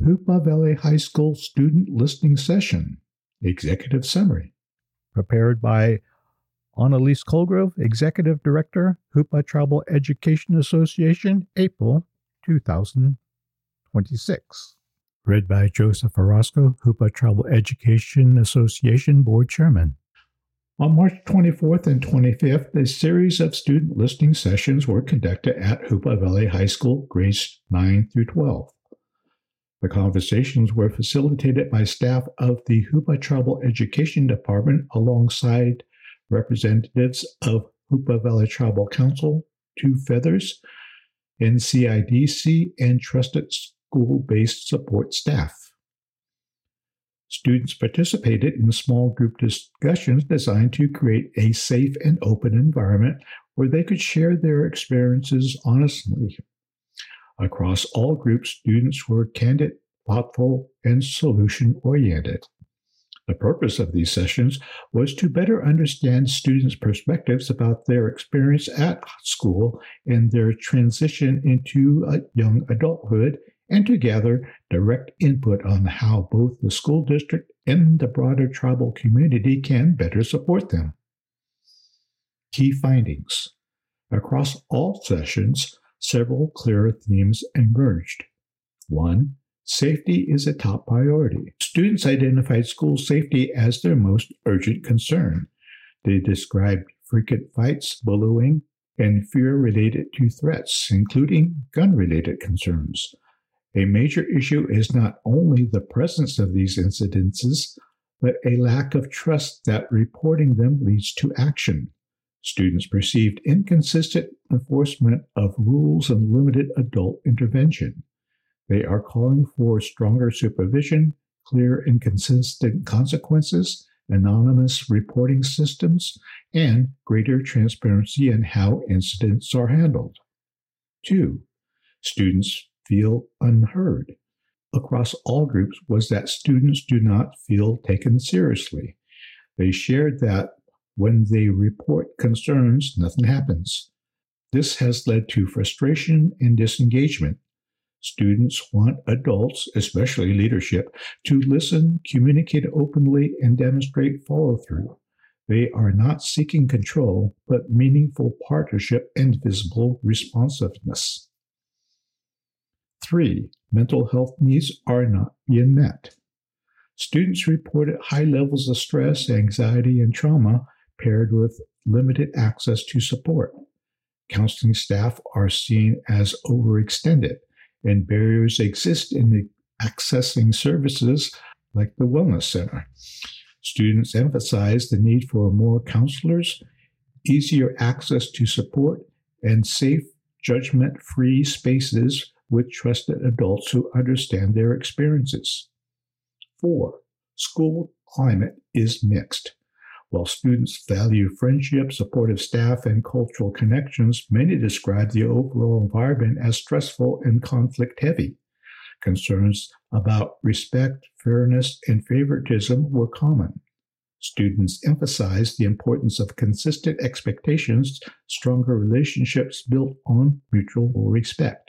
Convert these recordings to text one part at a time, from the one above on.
Hoopa Valley High School Student Listening Session, Executive Summary. Prepared by Annalise Colgrove, Executive Director, Hoopa Tribal Education Association, April 2026. Read by Joseph Orozco, Hoopa Tribal Education Association Board Chairman. On March 24th and 25th, a series of student listening sessions were conducted at Hoopa Valley High School, grades 9 through 12. The conversations were facilitated by staff of the Hoopa Tribal Education Department alongside representatives of Hoopa Valley Tribal Council, Two Feathers, NCIDC, and trusted school-based support staff. Students participated in small group discussions designed to create a safe and open environment where they could share their experiences honestly. Across all groups, students were candid, thoughtful, and solution-oriented. The purpose of these sessions was to better understand students' perspectives about their experience at school and their transition into young adulthood, and to gather direct input on how both the school district and the broader tribal community can better support them. Key findings. Across all sessions, several clear themes emerged. 1. Safety is a top priority. Students identified school safety as their most urgent concern. They described frequent fights, bullying, and fear related to threats, including gun-related concerns. A major issue is not only the presence of these incidences, but a lack of trust that reporting them leads to action. Students perceived inconsistent enforcement of rules and limited adult intervention. They are calling for stronger supervision, clear and consistent consequences, anonymous reporting systems, and greater transparency in how incidents are handled. 2. Students feel unheard. Across all groups was that students do not feel taken seriously. They shared that when they report concerns, nothing happens. This has led to frustration and disengagement. Students want adults, especially leadership, to listen, communicate openly, and demonstrate follow-through. They are not seeking control, but meaningful partnership and visible responsiveness. 3. Mental health needs are not being met. Students reported high levels of stress, anxiety, and trauma paired with limited access to support. Counseling staff are seen as overextended, and barriers exist in accessing services like the Wellness Center. Students emphasize the need for more counselors, easier access to support, and safe, judgment-free spaces with trusted adults who understand their experiences. 4. School climate is mixed. While students value friendship, supportive staff, and cultural connections, many describe the overall environment as stressful and conflict-heavy. Concerns about respect, fairness, and favoritism were common. Students emphasized the importance of consistent expectations, stronger relationships built on mutual respect.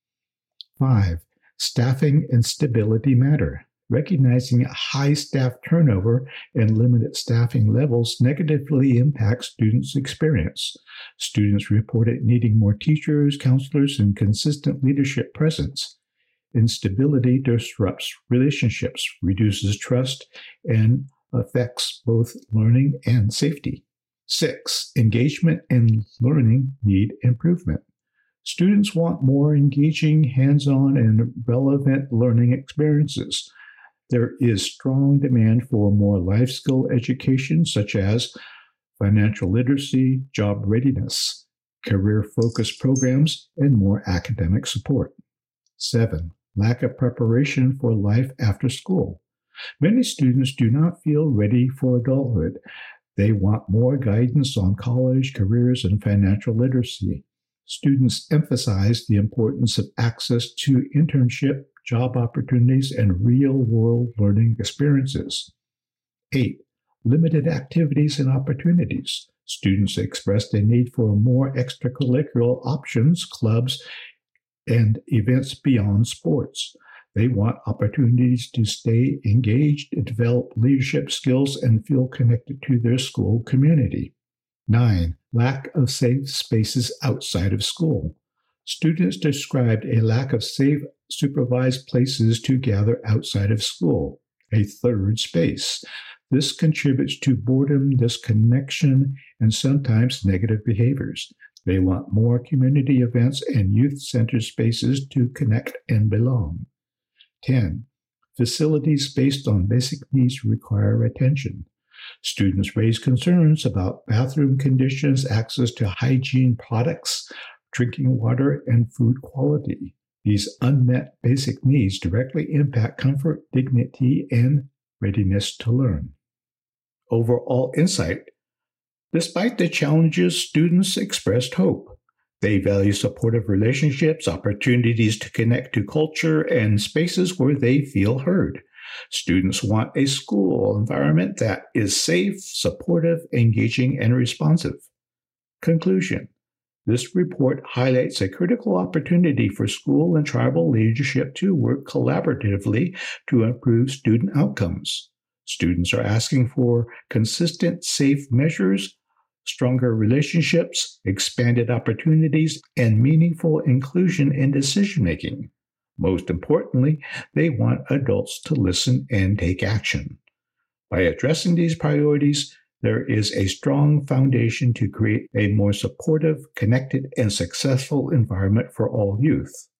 5. Staffing and stability matter. Recognizing high staff turnover and limited staffing levels negatively impacts students' experience. Students reported needing more teachers, counselors, and consistent leadership presence. Instability disrupts relationships, reduces trust, and affects both learning and safety. 6. Engagement and learning need improvement. Students want more engaging, hands-on, and relevant learning experiences. There is strong demand for more life skill education, such as financial literacy, job readiness, career-focused programs, and more academic support. 7. Lack of preparation for life after school. Many students do not feel ready for adulthood. They want more guidance on college, careers, and financial literacy. Students emphasize the importance of access to internship, job opportunities, and real-world learning experiences. 8. Limited activities and opportunities. Students expressed a need for more extracurricular options, clubs, and events beyond sports. They want opportunities to stay engaged, develop leadership skills, and feel connected to their school community. 9. Lack of safe spaces outside of school. Students described a lack of safe, supervised places to gather outside of school, a third space. This contributes to boredom, disconnection, and sometimes negative behaviors. They want more community events and youth-centered spaces to connect and belong. 10. Facilities based on basic needs require attention. Students raise concerns about bathroom conditions, access to hygiene products, drinking water, and food quality. These unmet basic needs directly impact comfort, dignity, and readiness to learn. Overall insight: despite the challenges, students expressed hope. They value supportive relationships, opportunities to connect to culture, and spaces where they feel heard. Students want a school environment that is safe, supportive, engaging, and responsive. Conclusion: this report highlights a critical opportunity for school and tribal leadership to work collaboratively to improve student outcomes. Students are asking for consistent, safe measures, stronger relationships, expanded opportunities, and meaningful inclusion in decision-making. Most importantly, they want adults to listen and take action. By addressing these priorities, there is a strong foundation to create a more supportive, connected, and successful environment for all youth.